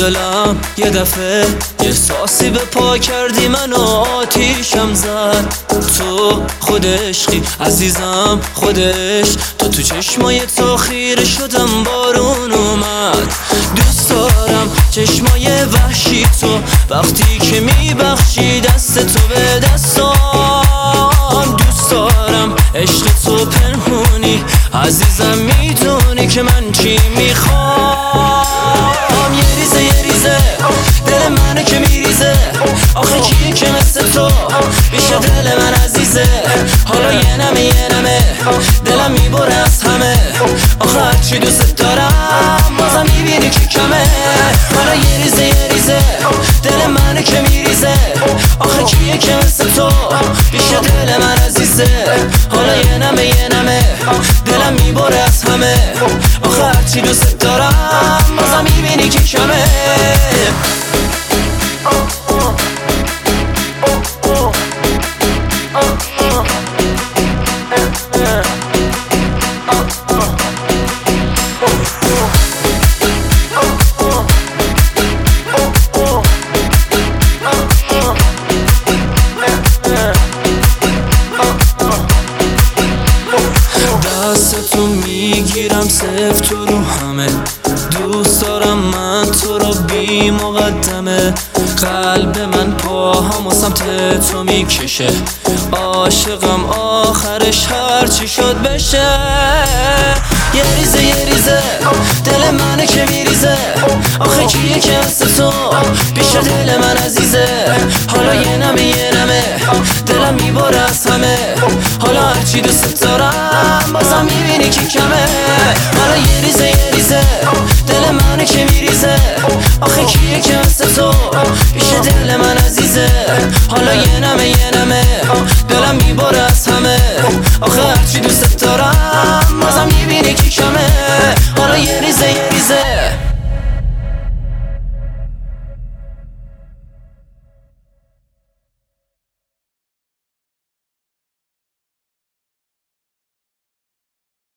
دلم یه دفعه یه ساسی به پا کردی منو آتیشم زد. تو خود عشقی عزیزم خودش، تو چشمای تو خیره شدم بارون اومد. دوست دارم چشمای وحشی تو وقتی که میبخشی دست تو به دستام. دوست دارم عشق تو پنهونی عزیزم، میدونی که من چی میخوام. یه ریزه دل منه که میریزه، آخه کیه که مثل تو بیشه دل من عزیزه. حالا یه نمه دلم میبره از همه، آخه هرچی دوست دارم بازم میبینی که کمه. حالا یه ریزه دل منه که میریزه، آخه کیه که مثل تو بیشه دل من عزیزه. حالا یه نمه دلم میبره از همه، آخه هرچی دوست دارم بازم میبینی که کمه. دستتو میگیرم سفت تو رو همه، دوست دارم من تو رو بی مقدمه. قلب من پاهامو سمت تو میکشه، عاشقم آخرش هرچی شد بشه. یه ریزه دل منه که میریزه، آخه کیه که مثل تو بیشه دل من عزیزه. حالا یه نمه دلم میبره از همه، حالا هرچی دوست دارم بازم میبینی که کمه. حالا یه ریزه دل منه که میریزه، آخه کیه که مثل تو بیشه دل من عزیزه. حالا یه نمه دلم میبره از همه، آخه هرچی دوست دارم